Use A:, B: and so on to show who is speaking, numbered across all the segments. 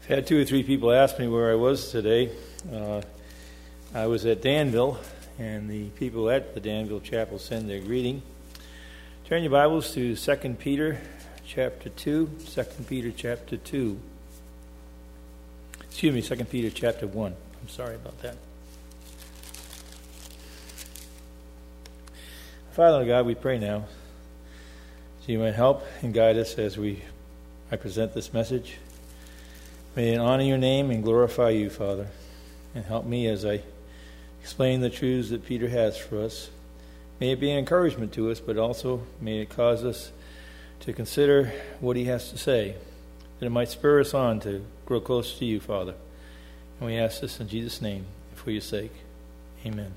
A: Had two or three people ask me where I was today. I was at Danville, and the people at the Danville Chapel send their greeting. Turn your Bibles to 2 Peter chapter 2. 2 Peter chapter 2. Excuse me, 2 Peter chapter 1. I'm sorry about that. Father God, we pray now that you might help and guide us as I present this message. May it honor your name and glorify you, Father, and help me as I explain the truths that Peter has for us. May it be an encouragement to us, but also may it cause us to consider what he has to say, that it might spur us on to grow closer to you, Father. And we ask this in Jesus' name, for your sake. Amen.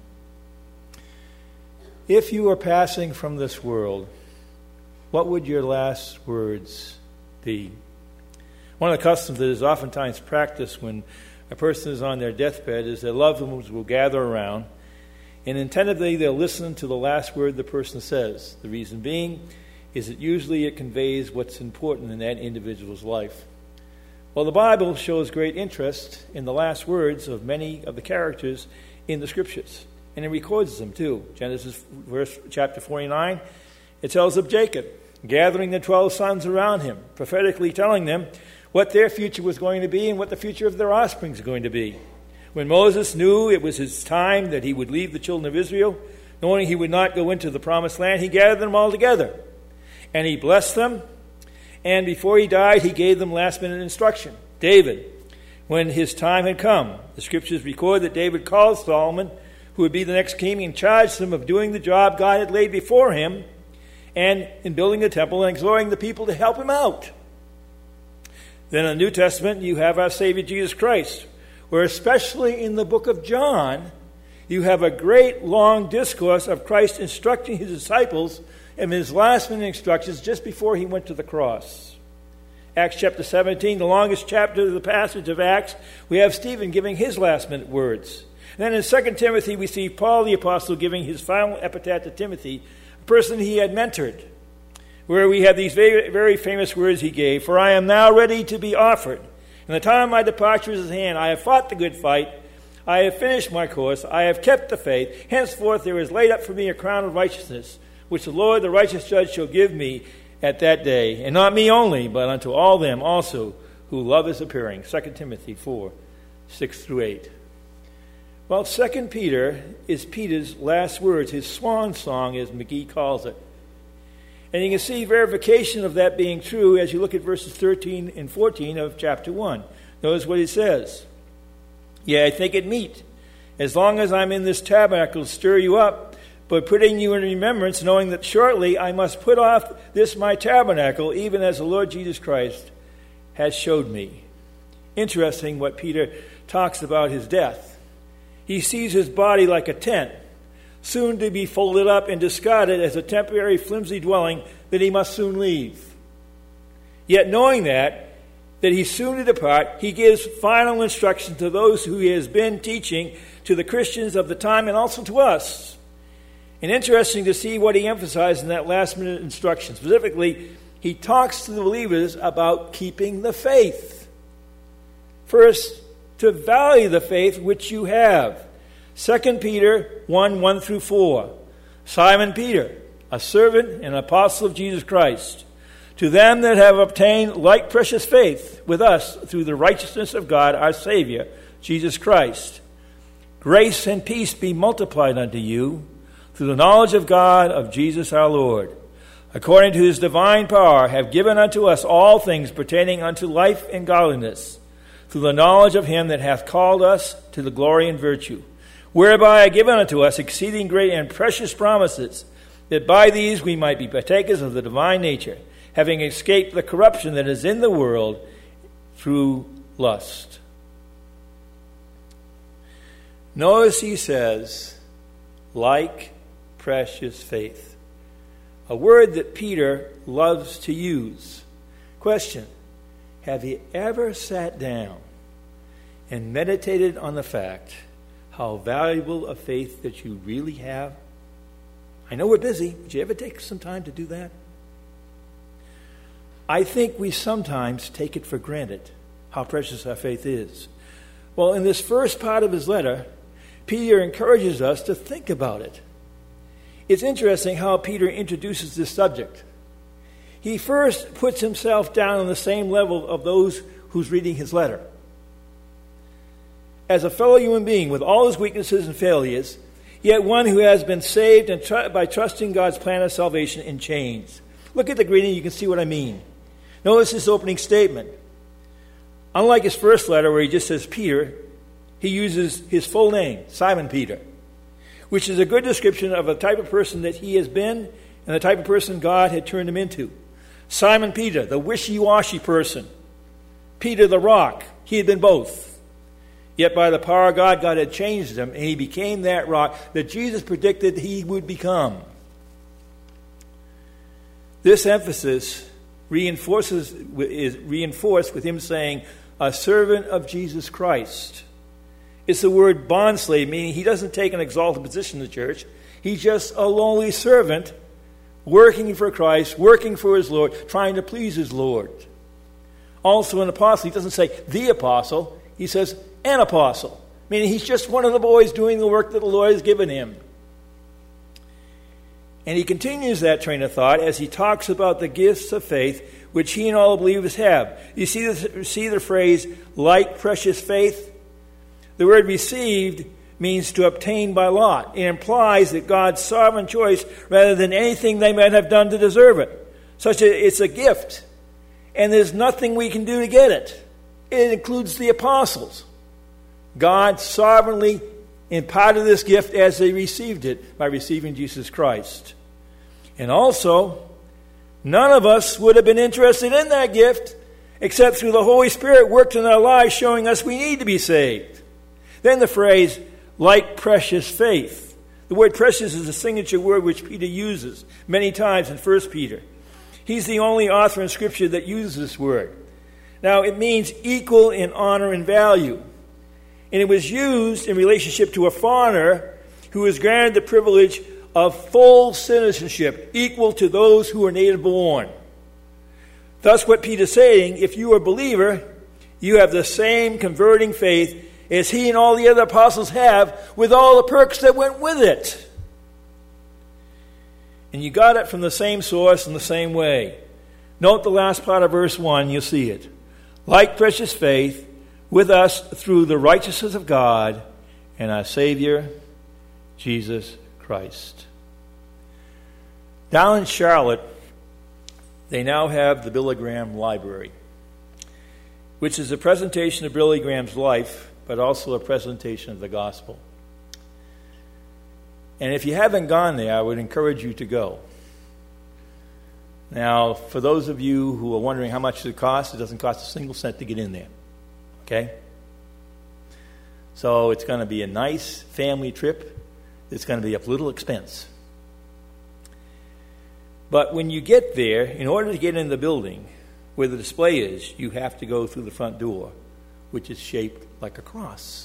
A: If you are passing from this world, what would your last words be? One of the customs that is oftentimes practiced when a person is on their deathbed is their loved ones will gather around, and attentively they'll listen to the last word the person says. The reason being is that usually it conveys what's important in that individual's life. Well, the Bible shows great interest in the last words of many of the characters in the Scriptures, and it records them too. Genesis chapter 49, it tells of Jacob gathering the 12 sons around him, prophetically telling them what their future was going to be and what the future of their offspring is going to be. When Moses knew it was his time that he would leave the children of Israel, knowing he would not go into the promised land, he gathered them all together. And he blessed them, and before he died, he gave them last-minute instruction. David, when his time had come, the Scriptures record that David called Solomon, who would be the next king, and charged him of doing the job God had laid before him, and in building the temple and exhorting the people to help him out. Then in the New Testament, you have our Savior Jesus Christ, where especially in the book of John, you have a great long discourse of Christ instructing his disciples in his last-minute instructions just before he went to the cross. Acts chapter 17, the longest chapter of the passage of Acts, we have Stephen giving his last-minute words. And then in 2 Timothy, we see Paul the Apostle giving his final epitaph to Timothy, a person he had mentored, where we have these very, very famous words he gave. For I am now ready to be offered, and the time of my departure is at hand. I have fought the good fight. I have finished my course. I have kept the faith. Henceforth there is laid up for me a crown of righteousness, which the Lord, the righteous judge, shall give me at that day. And not me only, but unto all them also who love his appearing. 2 Timothy 4, 6 through 8. Well, 2 Peter is Peter's last words, his swan song, as McGee calls it. And you can see verification of that being true as you look at verses 13 and 14 of chapter 1. Notice what he says. Yeah, I think it meet, as long as I'm in this tabernacle, to stir you up, but putting you in remembrance, knowing that shortly I must put off this my tabernacle, even as the Lord Jesus Christ has showed me. Interesting what Peter talks about his death. He sees his body like a tent, soon to be folded up and discarded as a temporary flimsy dwelling that he must soon leave. Yet knowing that he's soon to depart, he gives final instruction to those who he has been teaching, to the Christians of the time and also to us. And interesting to see what he emphasized in that last-minute instruction. Specifically, he talks to the believers about keeping the faith. First, to value the faith which you have. 2 Peter 1 through 4. Simon Peter, a servant and an apostle of Jesus Christ, to them that have obtained like precious faith with us through the righteousness of God our Savior, Jesus Christ. Grace and peace be multiplied unto you through the knowledge of God, of Jesus our Lord, according to his divine power, have given unto us all things pertaining unto life and godliness, through the knowledge of him that hath called us to the glory and virtue, whereby are given unto us exceeding great and precious promises, that by these we might be partakers of the divine nature, having escaped the corruption that is in the world through lust. Notice he says, like precious faith. A word that Peter loves to use. Question, have you ever sat down and meditated on the fact how valuable a faith that you really have? I know we're busy. Would you ever take some time to do that? I think we sometimes take it for granted how precious our faith is. Well, in this first part of his letter, Peter encourages us to think about it. It's interesting how Peter introduces this subject. He first puts himself down on the same level of those who's reading his letter. As a fellow human being with all his weaknesses and failures, yet one who has been saved by trusting God's plan of salvation and changed. Look at the greeting, you can see what I mean. Notice his opening statement. Unlike his first letter where he just says Peter, he uses his full name, Simon Peter, which is a good description of the type of person that he has been and the type of person God had turned him into. Simon Peter, the wishy-washy person. Peter the rock, he had been both. Yet by the power of God, God had changed him, and he became that rock that Jesus predicted he would become. This emphasis is reinforced with him saying, a servant of Jesus Christ. It's the word bondslave, meaning he doesn't take an exalted position in the church. He's just a lowly servant working for Christ, working for his Lord, trying to please his Lord. Also an apostle, he doesn't say the apostle, he says an apostle, meaning he's just one of the boys doing the work that the Lord has given him. And he continues that train of thought as he talks about the gifts of faith which he and all believers have. You see the phrase, like precious faith? The word received means to obtain by lot. It implies that God's sovereign choice rather than anything they might have done to deserve it. It's a gift, and there's nothing we can do to get it. It includes the apostles. God sovereignly imparted this gift as they received it by receiving Jesus Christ. And also, none of us would have been interested in that gift except through the Holy Spirit worked in our lives showing us we need to be saved. Then the phrase, like precious faith. The word precious is a signature word which Peter uses many times in 1 Peter. He's the only author in Scripture that uses this word. Now, it means equal in honor and value. And it was used in relationship to a foreigner who was granted the privilege of full citizenship, equal to those who are native born. Thus, what Peter's saying, if you are a believer, you have the same converting faith as he and all the other apostles have, with all the perks that went with it. And you got it from the same source in the same way. Note the last part of verse 1, you'll see it. Like precious faith, with us through the righteousness of God and our Savior, Jesus Christ. Down in Charlotte, they now have the Billy Graham Library, which is a presentation of Billy Graham's life, but also a presentation of the gospel. And if you haven't gone there, I would encourage you to go. Now, for those of you who are wondering how much it costs, it doesn't cost a single cent to get in there. Okay? So it's going to be a nice family trip. It's going to be a little expense. But when you get there, in order to get in the building where the display is, you have to go through the front door, which is shaped like a cross.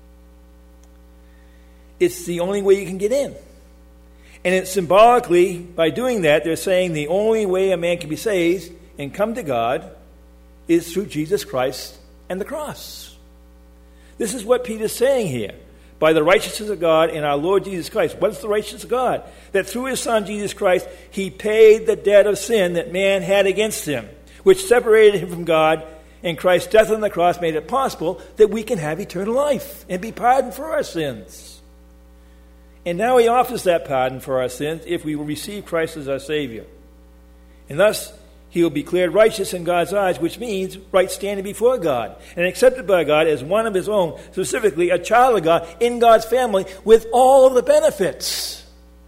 A: It's the only way you can get in. And it's symbolically, by doing that, they're saying the only way a man can be saved and come to God is through Jesus Christ and the cross. This is what Peter's saying here. By the righteousness of God in our Lord Jesus Christ. What is the righteousness of God? That through his Son, Jesus Christ, he paid the debt of sin that man had against him, which separated him from God, and Christ's death on the cross made it possible that we can have eternal life and be pardoned for our sins. And now he offers that pardon for our sins if we will receive Christ as our Savior. And thus, he will be declared righteous in God's eyes, which means right standing before God and accepted by God as one of his own, specifically a child of God in God's family with all of the benefits,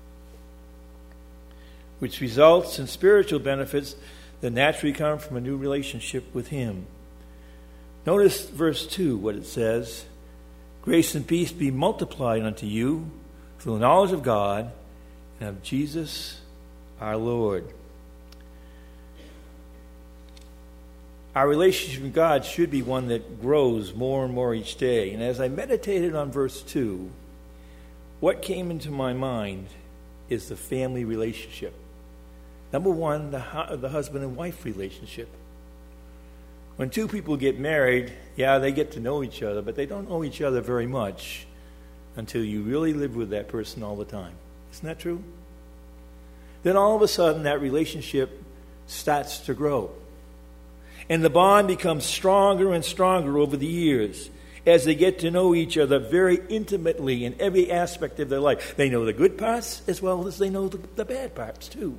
A: which results in spiritual benefits that naturally come from a new relationship with him. Notice verse 2, what it says. Grace and peace be multiplied unto you through the knowledge of God and of Jesus our Lord. Our relationship with God should be one that grows more and more each day. And as I meditated on verse 2, what came into my mind is the family relationship. Number one, the husband and wife relationship. When two people get married, yeah, they get to know each other, but they don't know each other very much until you really live with that person all the time. Isn't that true? Then all of a sudden, that relationship starts to grow. And the bond becomes stronger and stronger over the years as they get to know each other very intimately in every aspect of their life. They know the good parts as well as they know the bad parts too.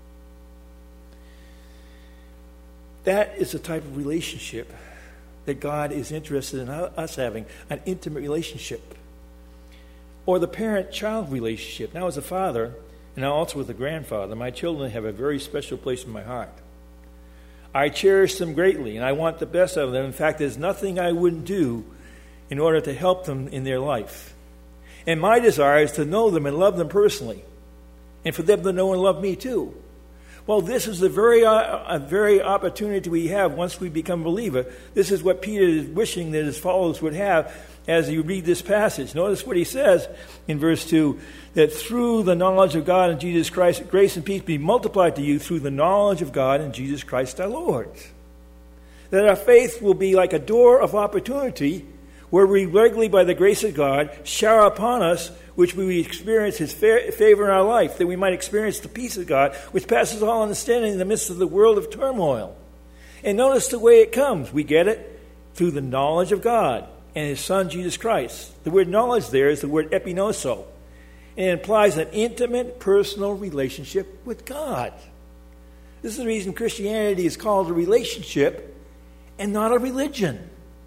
A: That is the type of relationship that God is interested in us having, an intimate relationship. Or the parent-child relationship. Now, as a father, and now also with a grandfather, my children have a very special place in my heart. I cherish them greatly, and I want the best out of them. In fact, there's nothing I wouldn't do in order to help them in their life. And my desire is to know them and love them personally, and for them to know and love me too. Well, this is a very opportunity we have once we become a believer. This is what Peter is wishing that his followers would have as you read this passage. Notice what he says in verse 2, that through the knowledge of God and Jesus Christ, grace and peace be multiplied to you through the knowledge of God and Jesus Christ our Lord. That our faith will be like a door of opportunity where we regularly, by the grace of God, shower upon us, which we experience His favor in our life, that we might experience the peace of God, which passes all understanding in the midst of the world of turmoil. And notice the way it comes. We get it through the knowledge of God and His Son, Jesus Christ. The word knowledge there is the word epinoso. And it implies an intimate, personal relationship with God. This is the reason Christianity is called a relationship and not a religion.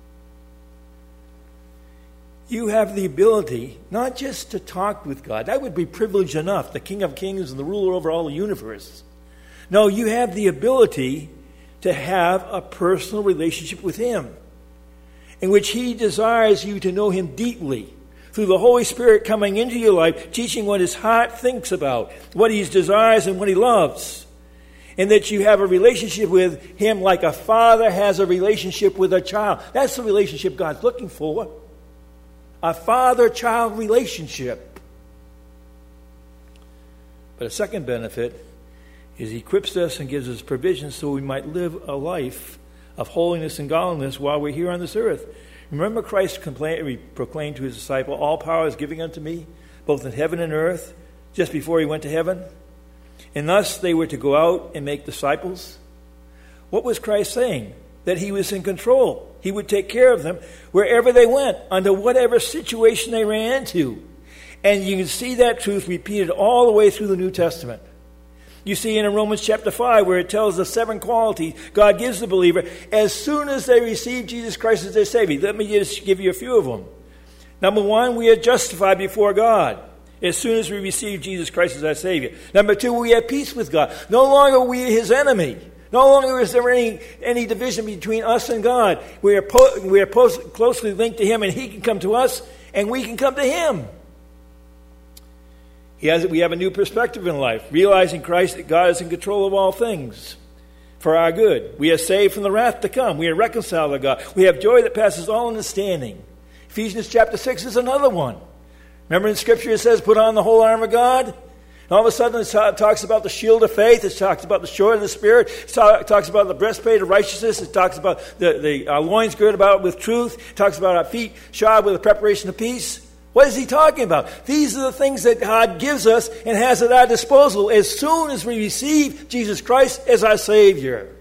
A: You have the ability not just to talk with God. That would be privilege enough, the King of Kings and the ruler over all the universe. No, you have the ability to have a personal relationship with Him, in which He desires you to know Him deeply, through the Holy Spirit coming into your life, teaching what His heart thinks about, what He desires and what He loves. And that you have a relationship with Him like a father has a relationship with a child. That's the relationship God's looking for. A father-child relationship. But a second benefit is He equips us and gives us provision so we might live a life of holiness and godliness while we're here on this earth. Remember Christ proclaimed to His disciple, all power is given unto me, both in heaven and earth, just before He went to heaven. And thus they were to go out and make disciples. What was Christ saying? That He was in control. He would take care of them wherever they went, under whatever situation they ran into. And you can see that truth repeated all the way through the New Testament. You see in Romans chapter 5 where it tells the 7 qualities God gives the believer as soon as they receive Jesus Christ as their Savior. Let me just give you a few of them. Number 1, we are justified before God as soon as we receive Jesus Christ as our Savior. Number 2, we have peace with God. No longer are we His enemy. No longer is there any division between us and God. We are closely linked to Him, and He can come to us, and we can come to Him. We have a new perspective in life, realizing Christ, that God is in control of all things for our good. We are saved from the wrath to come. We are reconciled to God. We have joy that passes all understanding. Ephesians chapter 6 is another one. Remember in Scripture it says, put on the whole armor of God? And all of a sudden it talks about the shield of faith. It talks about the sword of the Spirit. It talks about the breastplate of righteousness. It talks about our loins girded about with truth. It talks about our feet shod with the preparation of peace. What is he talking about? These are the things that God gives us and has at our disposal as soon as we receive Jesus Christ as our Savior.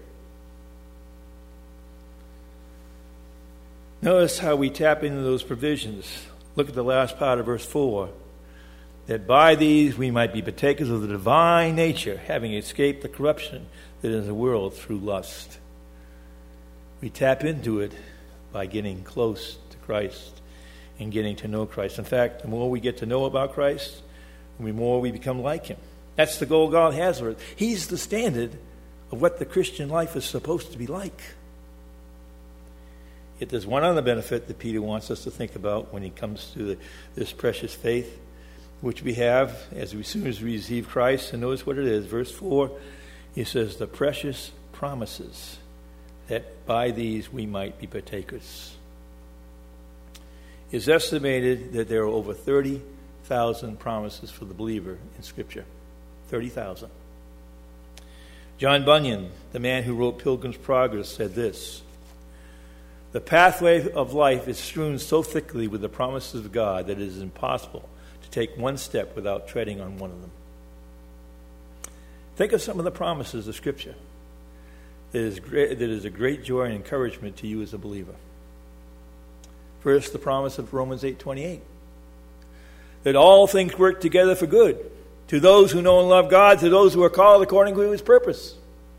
A: Notice how we tap into those provisions. Look at the last part of verse 4. That by these we might be partakers of the divine nature, having escaped the corruption that is in the world through lust. We tap into it by getting close to Christ and getting to know Christ. In fact, the more we get to know about Christ, the more we become like Him. That's the goal God has for us. He's the standard of what the Christian life is supposed to be like. Yet there's one other benefit that Peter wants us to think about when he comes to this precious faith, which we have as soon as we receive Christ. And notice what it is. Verse 4, he says, the precious promises, that by these we might be partakers. It's estimated that there are over 30,000 promises for the believer in Scripture. 30,000. John Bunyan, the man who wrote Pilgrim's Progress, said this, The pathway of life is strewn so thickly with the promises of God that it is impossible to take one step without treading on one of them. Think of some of the promises of Scripture that is a great joy and encouragement to you as a believer. First, the promise of Romans 8:28, that all things work together for good to those who know and love God, to those who are called according to His purpose.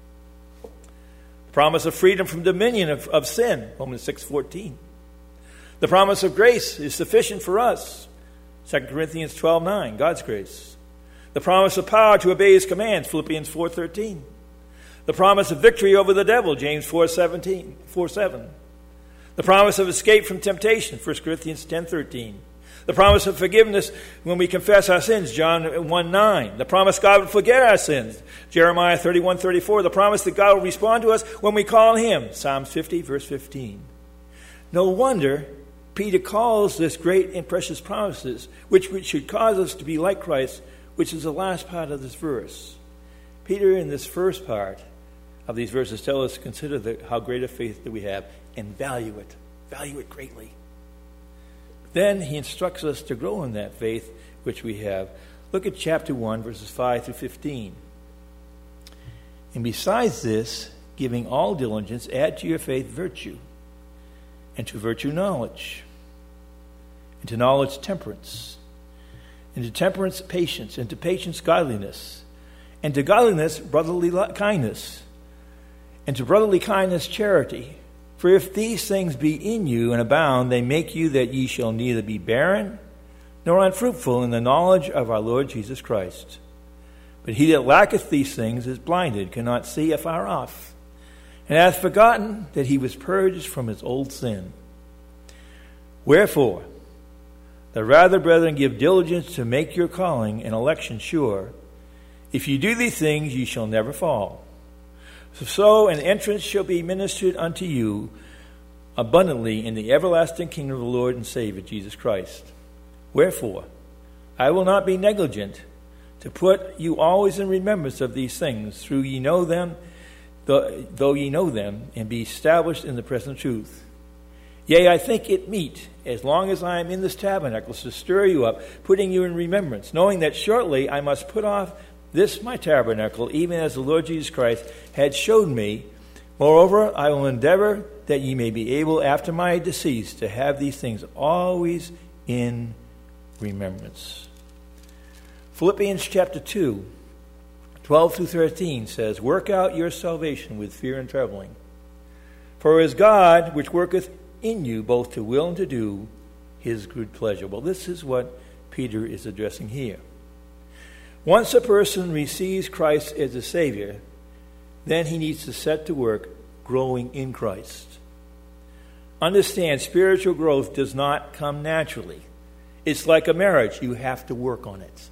A: The promise of freedom from dominion of sin, Romans 6:14. The promise of grace is sufficient for us, 2 Corinthians 12:9, God's grace. The promise of power to obey His commands, Philippians 4:13. The promise of victory over the devil, James 4:7. The promise of escape from temptation, 1 Corinthians 10:13. The promise of forgiveness when we confess our sins, John 1:9. The promise God will forget our sins, Jeremiah 31:34. The promise that God will respond to us when we call on Him, Psalms 50, verse 15. No wonder Peter calls this great and precious promises, which should cause us to be like Christ, which is the last part of this verse. Peter, in this first part of these verses, tell us to consider how great a faith that we have and value it greatly. Then he instructs us to grow in that faith which we have. Look at chapter 1, verses 5 through 15. And besides this, giving all diligence, add to your faith virtue, and to virtue knowledge, and to knowledge temperance, and to temperance patience, and to patience godliness, and to godliness brotherly kindness, and to brotherly kindness charity. For if these things be in you and abound, they make you that ye shall neither be barren nor unfruitful in the knowledge of our Lord Jesus Christ. But he that lacketh these things is blinded, cannot see afar off, and hath forgotten that he was purged from his old sin. Wherefore, the rather, brethren, give diligence to make your calling and election sure. If you do these things, ye shall never fall. So an entrance shall be ministered unto you abundantly in the everlasting kingdom of the Lord and Savior Jesus Christ. Wherefore, I will not be negligent to put you always in remembrance of these things, though ye know them, and be established in the present truth. Yea, I think it meet, as long as I am in this tabernacle, to stir you up, putting you in remembrance, knowing that shortly I must put off this my tabernacle, even as the Lord Jesus Christ had showed me. Moreover, I will endeavor that ye may be able, after my decease, to have these things always in remembrance. Philippians chapter 2, 12 through 13 says, work out your salvation with fear and trembling. For it is God which worketh in you both to will and to do His good pleasure. Well, this is what Peter is addressing here. Once a person receives Christ as a Savior, then he needs to set to work growing in Christ. Understand, spiritual growth does not come naturally. It's like a marriage. You have to work on it.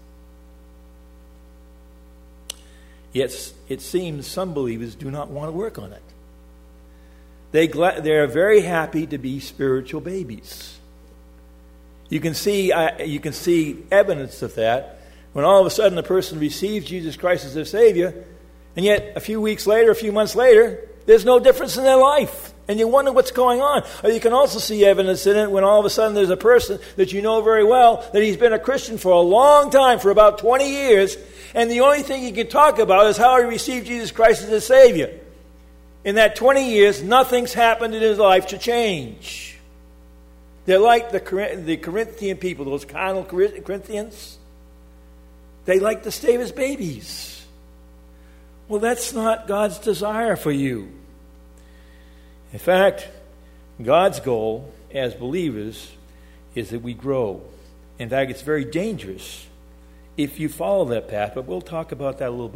A: Yet it seems some believers do not want to work on it. They're very happy to be spiritual babies. You can see evidence of that when all of a sudden a person receives Jesus Christ as their Savior, and yet a few weeks later, a few months later, there's no difference in their life. And you wonder what's going on. Or you can also see evidence in it when all of a sudden there's a person that you know very well that he's been a Christian for a long time, for about 20 years, and the only thing he can talk about is how he received Jesus Christ as his Savior. In that 20 years, nothing's happened in his life to change. They're like the Corinthian people, those carnal Corinthians. They like to stay as babies. Well, that's not God's desire for you. In fact, God's goal as believers is that we grow. In fact, it's very dangerous if you follow that path, but we'll talk about that a little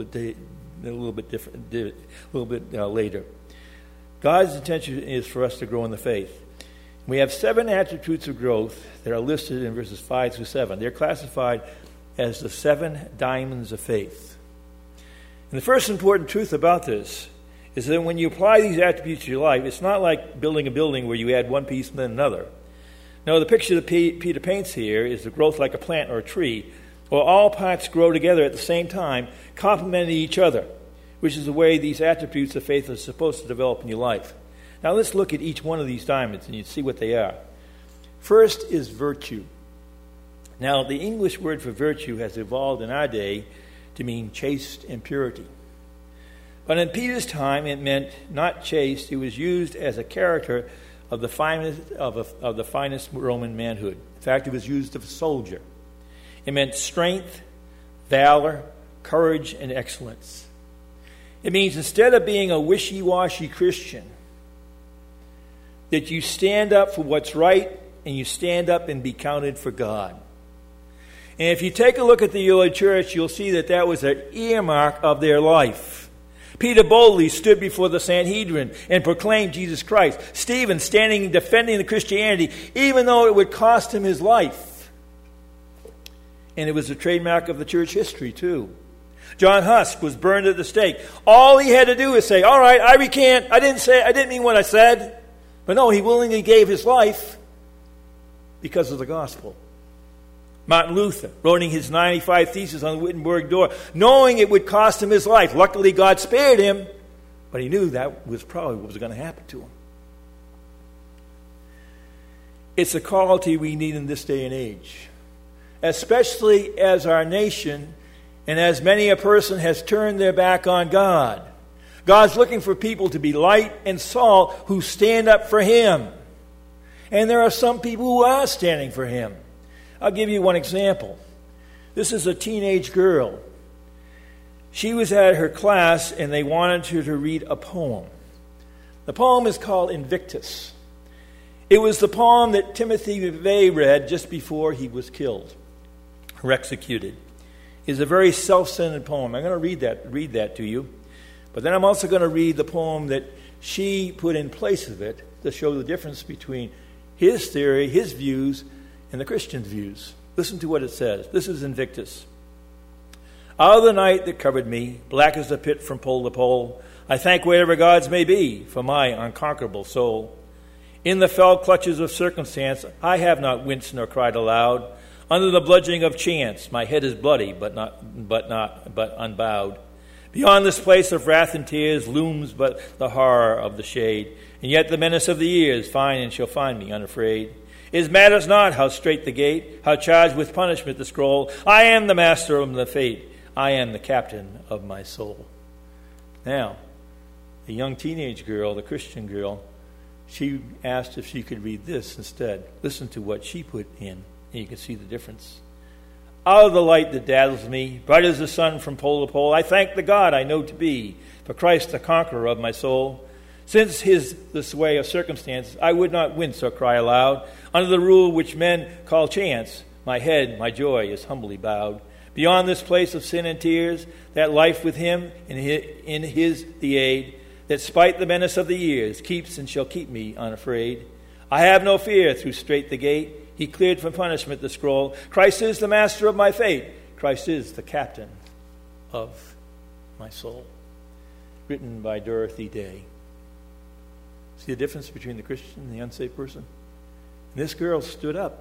A: bit later. God's intention is for us to grow in the faith. We have 7 attributes of growth that are listed in verses 5 through 7. They're classified as the 7 diamonds of faith. And the first important truth about this is that when you apply these attributes to your life, it's not like building a building where you add one piece and then another. No, the picture that Peter paints here is the growth like a plant or a tree, where all parts grow together at the same time, complementing each other, which is the way these attributes of faith are supposed to develop in your life. Now let's look at each one of these diamonds and you see what they are. First is virtue. Now the English word for virtue has evolved in our day to mean chaste and purity. But in Peter's time it meant not chaste, it was used as a character of the finest of the finest Roman manhood. In fact, it was used of a soldier. It meant strength, valor, courage, and excellence. It means instead of being a wishy-washy Christian, that you stand up for what's right and you stand up and be counted for God. And if you take a look at the early church, you'll see that that was an earmark of their life. Peter boldly stood before the Sanhedrin and proclaimed Jesus Christ. Stephen standing and defending the Christianity, even though it would cost him his life. And it was a trademark of the church history, too. John Huss was burned at the stake. All he had to do was say, all right, I recant. I didn't mean what I said. But no, he willingly gave his life because of the gospel. Martin Luther, writing his 95 Theses on the Wittenberg door, knowing it would cost him his life. Luckily, God spared him, but he knew that was probably what was going to happen to him. It's a quality we need in this day and age, especially as our nation and as many a person has turned their back on God. God's looking for people to be light and salt who stand up for Him. And there are some people who are standing for Him. I'll give you one example. This is a teenage girl. She was at her class and they wanted her to read a poem. The poem is called Invictus. It was the poem that Timothy McVeigh read just before he was killed or executed. It's a very self-centered poem. I'm going to read that to you. But then I'm also going to read the poem that she put in place of it to show the difference between his theory, his views, and the Christian's views. Listen to what it says. This is Invictus. Out of the night that covered me, black as the pit from pole to pole, I thank whatever gods may be for my unconquerable soul. In the fell clutches of circumstance, I have not winced nor cried aloud. Under the bludgeoning of chance, my head is bloody, but unbowed. Beyond this place of wrath and tears looms but the horror of the shade, and yet the menace of the years find and shall find me unafraid. It matters not how strait the gate, how charged with punishment the scroll. I am the master of the fate. I am the captain of my soul. Now, the young teenage girl, the Christian girl, she asked if she could read this instead. Listen to what she put in, and you can see the difference. Out of the light that dazzles me, bright as the sun from pole to pole, I thank the God I know to be, for Christ the conqueror of my soul. Since the sway of circumstances, I would not wince or cry aloud. Under the rule which men call chance, my head, my joy is humbly bowed. Beyond this place of sin and tears, that life with Him in His the aid, that spite the menace of the years, keeps and shall keep me unafraid. I have no fear through strait the gate. He cleared from punishment the scroll. Christ is the master of my fate. Christ is the captain of my soul. Written by Dorothy Day. See the difference between the Christian and the unsaved person? And this girl stood up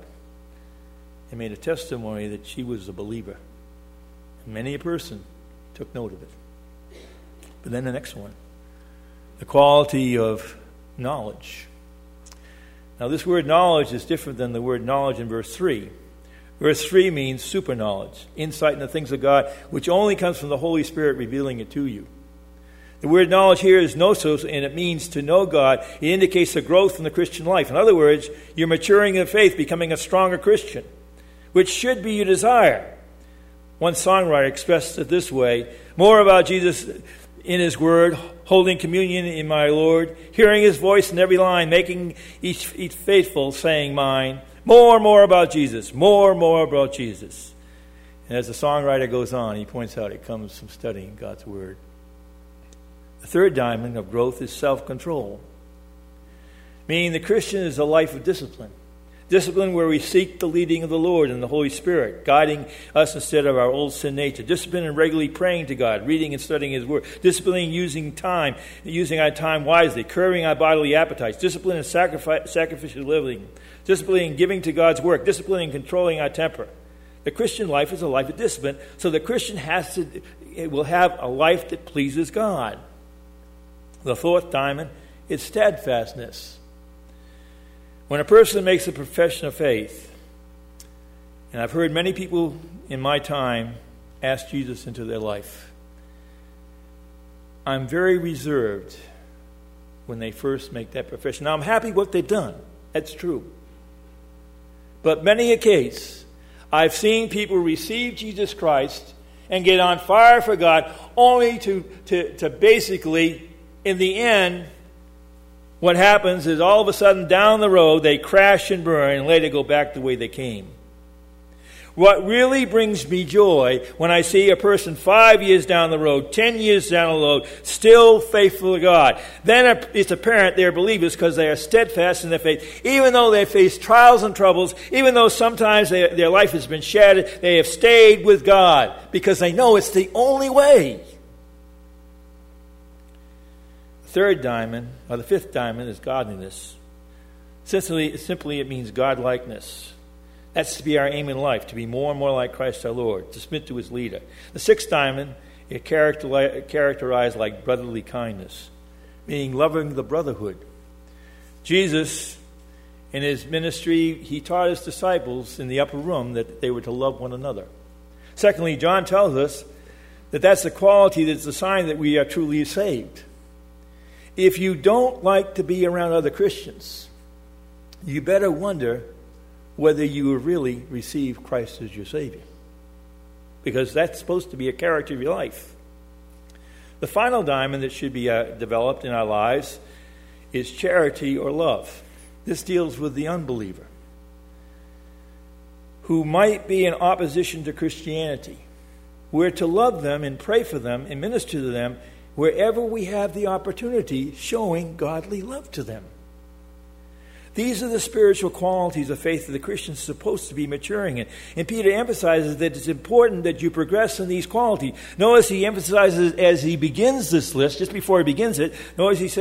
A: and made a testimony that she was a believer. And many a person took note of it. But then the next one, the quality of knowledge. Now this word knowledge is different than the word knowledge in verse 3. Verse 3 means super knowledge, insight into the things of God, which only comes from the Holy Spirit revealing it to you. The word knowledge here is gnosos, and it means to know God. It indicates a growth in the Christian life. In other words, you're maturing in faith, becoming a stronger Christian, which should be your desire. One songwriter expressed it this way: more about Jesus in His Word, holding communion in my Lord, hearing His voice in every line, making each faithful saying mine. More about Jesus, more about Jesus. And as the songwriter goes on, he points out it comes from studying God's Word. The third diamond of growth is self-control, meaning the Christian is a life of discipline. Discipline where we seek the leading of the Lord and the Holy Spirit, guiding us instead of our old sin nature. Discipline in regularly praying to God, reading and studying His Word. Discipline in using our time wisely, curbing our bodily appetites. Discipline in sacrificial living. Discipline in giving to God's work. Discipline in controlling our temper. The Christian life is a life of discipline, so the Christian will have a life that pleases God. The fourth diamond It's steadfastness. When a person makes a profession of faith, and I've heard many people in my time ask Jesus into their life, I'm very reserved when they first make that profession. Now, I'm happy what they've done. That's true. But many a case, I've seen people receive Jesus Christ and get on fire for God, only to basically, in the end, what happens is all of a sudden down the road, they crash and burn and later go back the way they came. What really brings me joy when I see a person 5 years down the road, 10 years down the road, still faithful to God. Then it's apparent they're believers because they are steadfast in their faith. Even though they face trials and troubles, even though sometimes their life has been shattered, they have stayed with God because they know it's the only way. The third diamond, or the fifth diamond, is godliness. Simply it means godlikeness. That's to be our aim in life, to be more and more like Christ our Lord, to submit to his leader. The sixth diamond is characterized like brotherly kindness, meaning loving the brotherhood. Jesus, in his ministry, he taught his disciples in the upper room that they were to love one another. Secondly, John tells us that that's the quality that's the sign that we are truly saved. If you don't like to be around other Christians, you better wonder whether you have really received Christ as your Savior. Because that's supposed to be a character of your life. The final diamond that should be developed in our lives is charity or love. This deals with the unbeliever who might be in opposition to Christianity. We're to love them and pray for them and minister to them wherever we have the opportunity, showing godly love to them. These are the spiritual qualities of faith that the Christian is supposed to be maturing in. And Peter emphasizes that it's important that you progress in these qualities. Notice he emphasizes as he begins this list, just before he begins it, notice he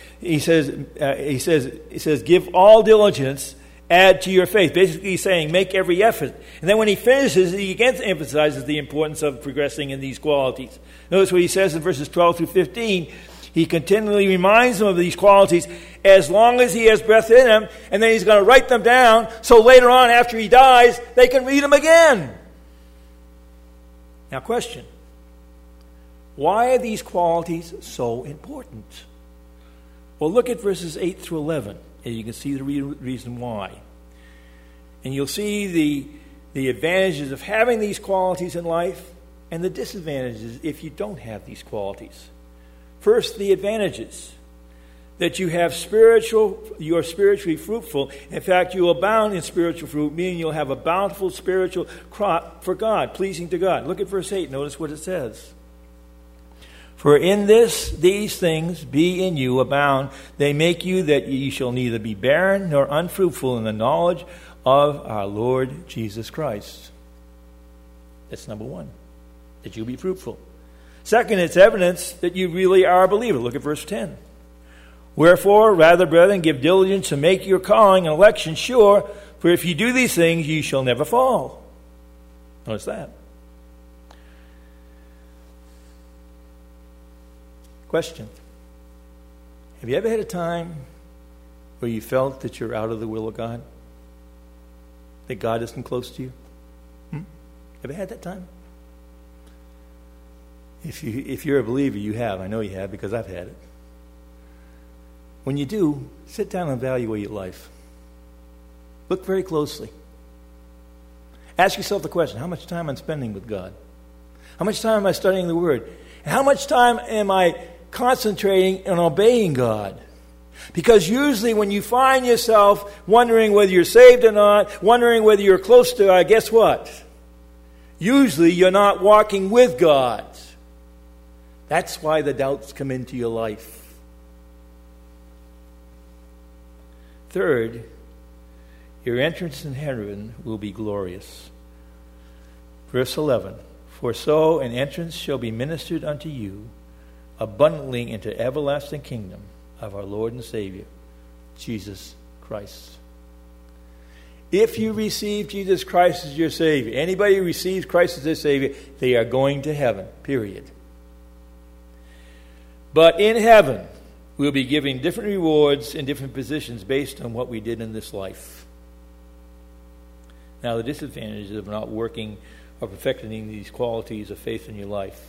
A: says, give all diligence, add to your faith. Basically he's saying, make every effort. And then when he finishes, he again emphasizes the importance of progressing in these qualities. Notice what he says in verses 12 through 15. He continually reminds them of these qualities as long as he has breath in him, and then he's going to write them down so later on after he dies, they can read them again. Now, question. Why are these qualities so important? Well, look at verses 8 through 11, and you can see the reason why. And you'll see the advantages of having these qualities in life and the disadvantages if you don't have these qualities. First, the advantages. That you are spiritually fruitful. In fact, you abound in spiritual fruit, meaning you'll have a bountiful spiritual crop for God, pleasing to God. Look at verse 8. Notice what it says. For in these things be in you abound. They make you that ye shall neither be barren nor unfruitful in the knowledge of our Lord Jesus Christ. That's number one. That you'll be fruitful. Second, it's evidence that you really are a believer. Look at verse 10. Wherefore, rather, brethren, give diligence to make your calling and election sure, for if you do these things, ye shall never fall. Notice that. Question. Have you ever had a time where you felt that you're out of the will of God? That God isn't close to you? Ever had that time? If you're a believer, you have. I know you have because I've had it. When you do, sit down and evaluate your life. Look very closely. Ask yourself the question, how much time am I spending with God? How much time am I studying the Word? And how much time am I concentrating on obeying God? Because usually when you find yourself wondering whether you're saved or not, wondering whether you're close to God, guess what? Usually you're not walking with God. That's why the doubts come into your life. Third, your entrance in heaven will be glorious. Verse 11, for so an entrance shall be ministered unto you abundantly into everlasting kingdom of our Lord and Savior, Jesus Christ. If you receive Jesus Christ as your Savior, anybody who receives Christ as their Savior, they are going to heaven, period. But in heaven, we'll be given different rewards in different positions based on what we did in this life. Now, the disadvantages of not working or perfecting these qualities of faith in your life.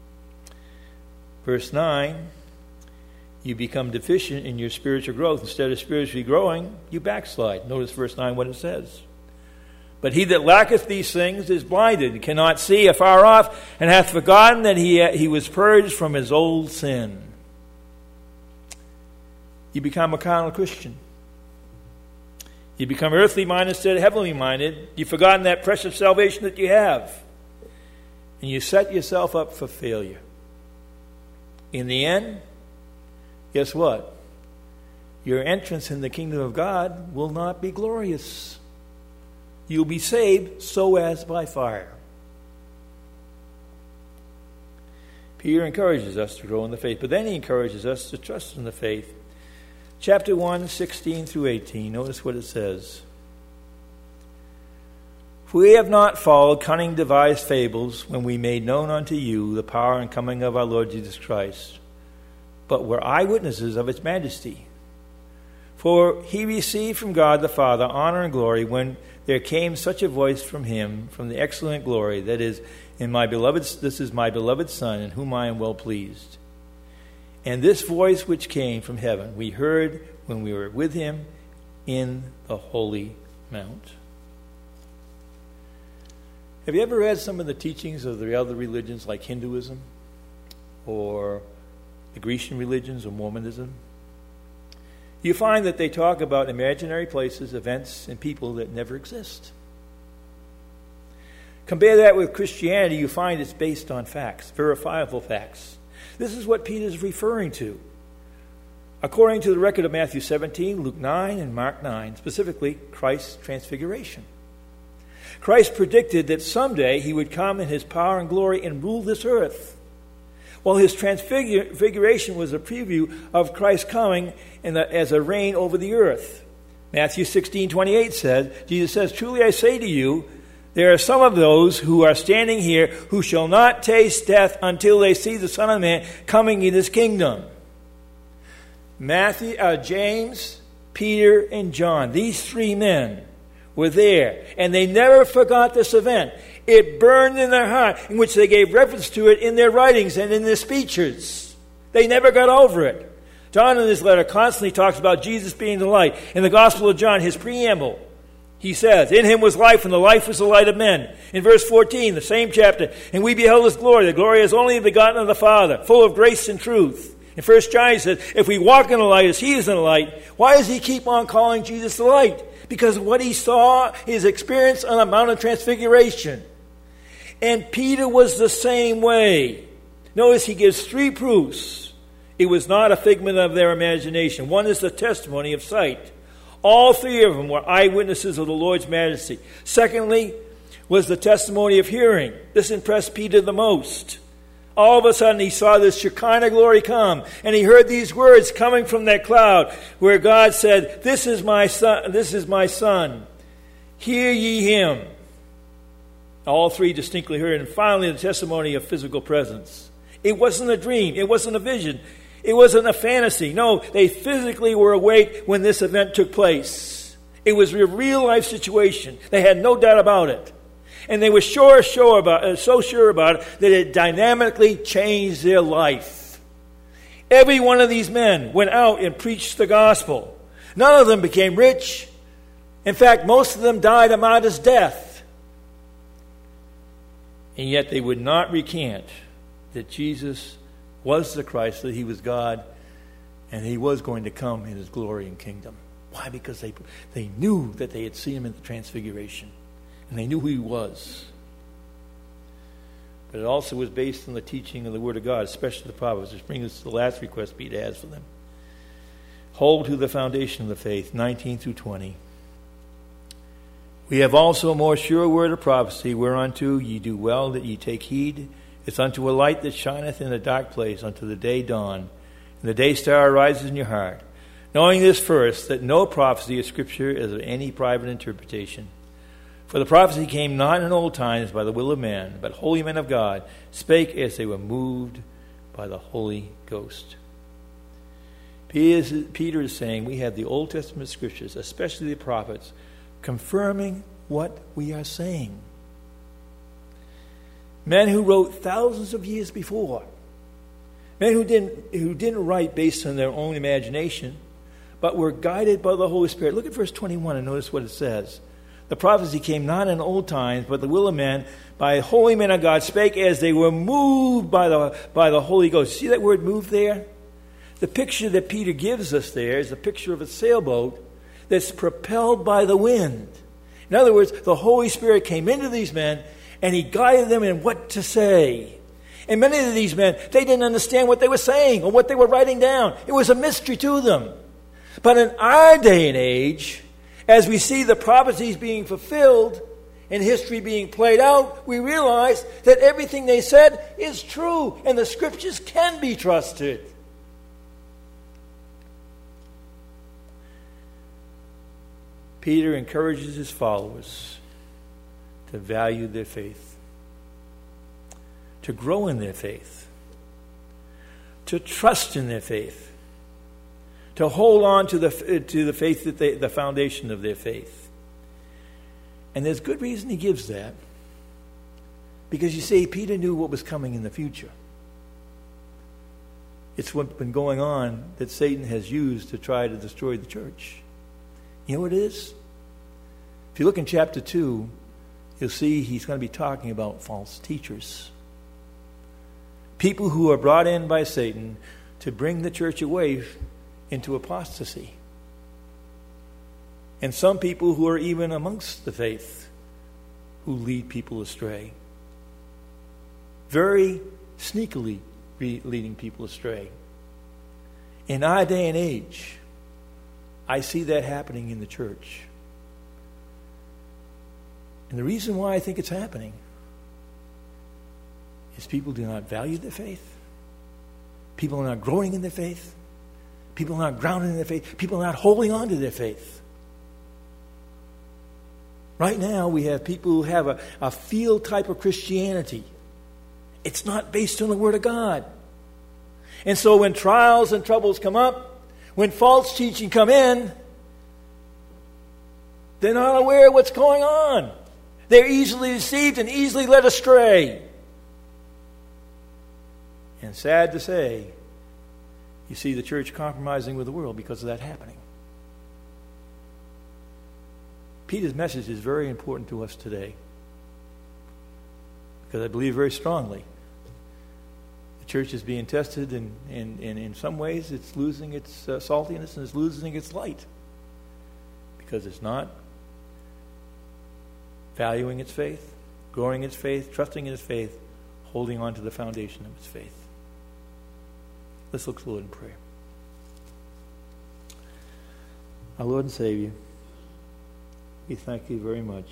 A: Verse 9, you become deficient in your spiritual growth. Instead of spiritually growing, you backslide. Notice verse 9 what it says. But he that lacketh these things is blinded, and cannot see afar off, and hath forgotten that he was purged from his old sin. You become a carnal Christian. You become earthly minded instead of heavenly minded. You've forgotten that precious salvation that you have. And you set yourself up for failure. In the end, guess what? Your entrance in the kingdom of God will not be glorious. You'll be saved so as by fire. Peter encourages us to grow in the faith, but then he encourages us to trust in the faith. Chapter 1, 16 through 18. Notice what it says. For we have not followed cunning devised fables when we made known unto you the power and coming of our Lord Jesus Christ, but were eyewitnesses of its majesty. For he received from God the Father honor and glory when there came such a voice from him, from the excellent glory, that is, this is my beloved Son, in whom I am well pleased. And this voice which came from heaven we heard when we were with him in the holy mount. Have you ever read some of the teachings of the other religions like Hinduism or the Grecian religions or Mormonism? You find that they talk about imaginary places, events, and people that never exist. Compare that with Christianity, you find it's based on facts, verifiable facts. This is what Peter is referring to. According to the record of Matthew 17, Luke 9, and Mark 9, specifically Christ's transfiguration. Christ predicted that someday he would come in his power and glory and rule this earth. Well, his transfiguration was a preview of Christ's coming as a reign over the earth. Matthew 16:28 says, Jesus says, truly I say to you, there are some of those who are standing here who shall not taste death until they see the Son of Man coming in his kingdom. James, Peter, and John, these three men were there, and they never forgot this event. It burned in their heart, in which they gave reference to it in their writings and in their speeches. They never got over it. John in his letter constantly talks about Jesus being the light. In the Gospel of John, his preamble, he says, in him was life, and the life was the light of men. In verse 14, the same chapter, and we beheld his glory. The glory is only begotten of the Father, full of grace and truth. In 1 John, he says, if we walk in the light as he is in the light, why does he keep on calling Jesus the light? Because of what he saw, his experience on the Mount of Transfiguration. And Peter was the same way. Notice he gives three proofs. It was not a figment of their imagination. One is the testimony of sight. All three of them were eyewitnesses of the Lord's majesty. Secondly, was the testimony of hearing. This impressed Peter the most. All of a sudden he saw this Shekinah glory come, and he heard these words coming from that cloud where God said, this is my son. Hear ye him. All three distinctly heard. And finally, the testimony of physical presence. It wasn't a dream. It wasn't a vision. It wasn't a fantasy. No, they physically were awake when this event took place. It was a real-life situation. They had no doubt about it. And they were so sure about it that it dynamically changed their life. Every one of these men went out and preached the gospel. None of them became rich. In fact, most of them died a martyr's death. And yet they would not recant that Jesus was the Christ, that he was God, and he was going to come in his glory and kingdom. Why? Because they knew that they had seen him in the transfiguration. And they knew who he was. But it also was based on the teaching of the Word of God, especially the prophets, which brings us to the last request Peter has for them. Hold to the foundation of the faith, 19 through 20. We have also a more sure word of prophecy, whereunto ye do well that ye take heed. It's unto a light that shineth in a dark place, unto the day dawn, and the day star arises in your heart. Knowing this first, that no prophecy of Scripture is of any private interpretation. For the prophecy came not in old times by the will of man, but holy men of God spake as they were moved by the Holy Ghost. Peter is saying we have the Old Testament scriptures, especially the prophets, confirming what we are saying. Men who wrote thousands of years before. Men who didn't write based on their own imagination, but were guided by the Holy Spirit. Look at verse 21 and notice what it says. The prophecy came not in old times, but the will of men, by holy men of God, spake as they were moved by the Holy Ghost. See that word moved there? The picture that Peter gives us there is a picture of a sailboat that's propelled by the wind. In other words, the Holy Spirit came into these men and he guided them in what to say. And many of these men, they didn't understand what they were saying or what they were writing down. It was a mystery to them. But in our day and age, as we see the prophecies being fulfilled and history being played out, we realize that everything they said is true and the scriptures can be trusted. Peter encourages his followers to value their faith, to grow in their faith, to trust in their faith, to hold on to the faith that the foundation of their faith. And there's good reason he gives that, because you see, Peter knew what was coming in the future. It's what's been going on that Satan has used to try to destroy the church. You know what it is? If you look in chapter 2, you'll see he's going to be talking about false teachers. People who are brought in by Satan to bring the church away into apostasy. And some people who are even amongst the faith who lead people astray. Very sneakily leading people astray. In our day and age, I see that happening in the church. And the reason why I think it's happening is people do not value their faith. People are not growing in their faith. People are not grounded in their faith. People are not holding on to their faith. Right now, we have people who have a field type of Christianity. It's not based on the Word of God. And so when trials and troubles come up, when false teaching come in, they're not aware of what's going on. They're easily deceived and easily led astray. And sad to say, you see the church compromising with the world because of that happening. Peter's message is very important to us today, because I believe very strongly the church is being tested, and in some ways it's losing its saltiness and it's losing its light because it's not valuing its faith, growing its faith, trusting in its faith, holding on to the foundation of its faith. Let's look to the Lord in prayer. Our Lord and Savior, we thank you very much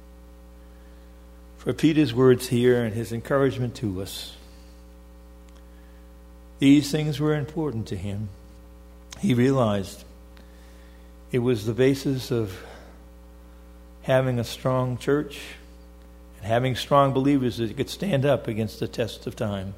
A: for Peter's words here and his encouragement to us. These things were important to him. He realized it was the basis of having a strong church and having strong believers that could stand up against the test of time.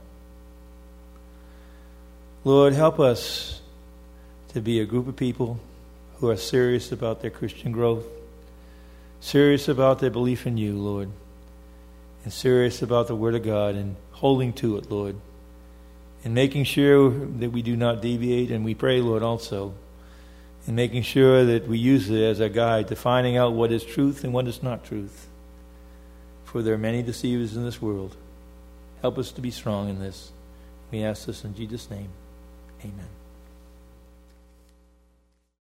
A: Lord, help us to be a group of people who are serious about their Christian growth, serious about their belief in you, Lord, and serious about the Word of God and holding to it, Lord, and making sure that we do not deviate. And we pray, Lord, also, in making sure that we use it as a guide to finding out what is truth and what is not truth. For there are many deceivers in this world. Help us to be strong in this. We ask this in Jesus' name. Amen.